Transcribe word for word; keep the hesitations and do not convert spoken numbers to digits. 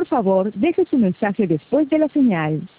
Por favor, deje su mensaje después de la señal.